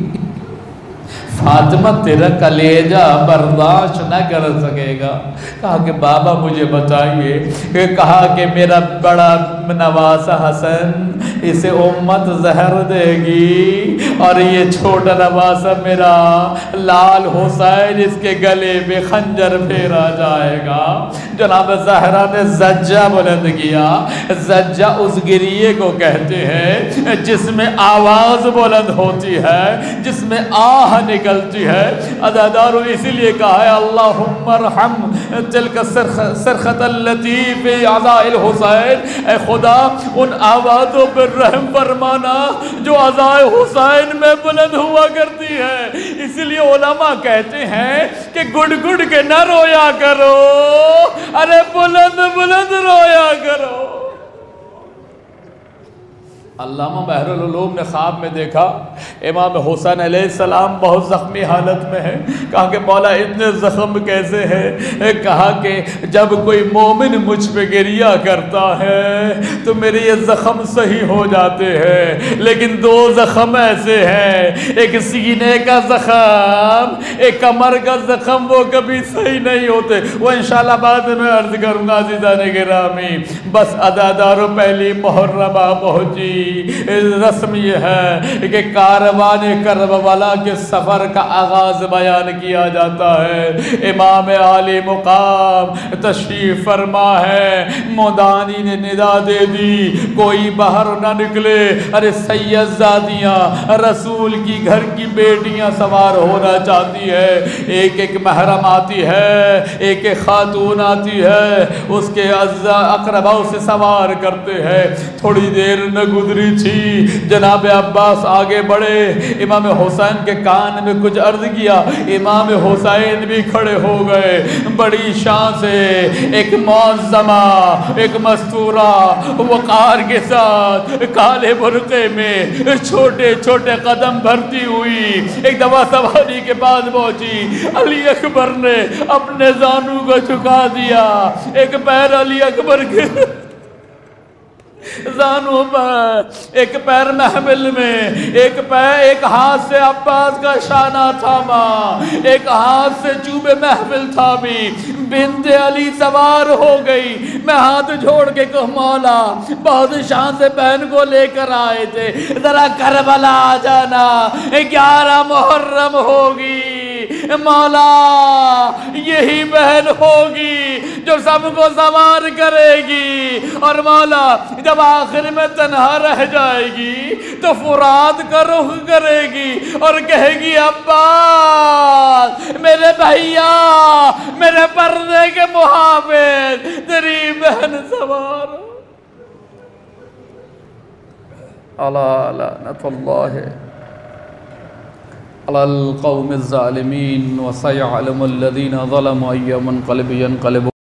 فاطمہ تیرا کلیجہ برداشت نہ کر سکے گا۔ کہا کہ بابا مجھے بتائیے، کہ کہا کہ میرا بڑا نواسا حسن اسے امت زہر دے گی اور یہ چھوٹا نواسا میرا لال حسین اس کے گلے میں خنجر پھیرا جائے گا۔ جناب زہرا نے زجہ بلند کیا۔ زجہ اس گریے کو کہتے ہیں جس میں آواز بلند ہوتی ہے، جس میں آہ نکلتی ہے۔ عزادارو اسی لیے کہا ہے، اللہم ارحم تلک سرخت اللتی فی عزاء الحسین، اے خدا ان آوازوں پر رحم فرمانا جو عزاء حسین میں بلند ہوا کرتی ہے۔ اسی لیے علماء کہتے ہیں کہ گڑ گڑ کے نہ رویا کرو، ارے بلند بلند رویا کرو۔ علامہ بحر العلوم نے خواب میں دیکھا امام حسین علیہ السلام بہت زخمی حالت میں ہے۔ کہا کہ مولا اتنے زخم کیسے ہیں؟ کہا کہ جب کوئی مومن مجھ پہ گریہ کرتا ہے تو میرے یہ زخم صحیح ہو جاتے ہیں، لیکن دو زخم ایسے ہیں، ایک سینے کا زخم، ایک کمر کا زخم، وہ کبھی صحیح نہیں ہوتے۔ وہ انشاءاللہ بعد میں عرض کروں گا عزیزان گرامی۔ بس عزادارو پہلی محرمہ پہنچی۔ رسم یہ ہے کہ کاروان کربلا کے سفر کا آغاز بیان کیا جاتا ہے۔ امام عالی مقام تشریف فرما ہے، مودانی نے ندا دے دی، کوئی باہر نہ نکلے۔ ارے سید زادیاں، رسول کی گھر کی بیٹیاں سوار ہونا چاہتی ہے، ایک ایک محرم آتی ہے، ایک ایک خاتون آتی ہے، اس کے اقرباؤں سے سوار کرتے ہیں۔ تھوڑی دیر نہ گزری گزری تھی۔ جناب عباس آگے بڑھے، امام حسین کے کان میں کچھ عرض کیا، امام حسین بھی کھڑے ہو گئے، بڑی شان سے ایک معظمہ، ایک مستورہ وقار کے ساتھ کالے برقعے میں چھوٹے چھوٹے قدم بھرتی ہوئی ایک دفعہ سواری کے پاس پہنچی۔ علی اکبر نے اپنے زانو کو جھکا دیا، ایک پیر علی اکبر کے زانو پر، ایک پیر محمل میں، ایک پیر ایک ہاتھ سے عباس کا شانہ تھاما، ایک ہاتھ سے چوب محفل تھامی۔ بنت علی سوار ہو گئی۔ میں ہاتھ جوڑ کے کہ مولا بہت شان سے بہن کو لے کر آئے تھے، ذرا کربلا آ جانا، گیارہ محرم ہوگی، مولا یہی بہن ہوگی جو سب کو سوار کرے گی، اور مولا جب آخر میں تنہا رہ جائے گی تو فرات کا رخ کرے گی اور کہے گی عباس میرے بھائیا، میرے پردے کے محافظ، تیری بہن سوار ہو۔ الا لعنت اللہ علی القوم الظالمین وسيعلم الذين ظلموا أي منقلب ينقلبون۔